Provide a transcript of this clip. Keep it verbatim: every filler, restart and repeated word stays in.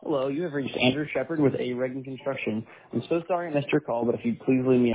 Hello, you have reached Andrew Shepard with A. Reagan Construction. I'm so sorry I missed your call, but if you'd please leave me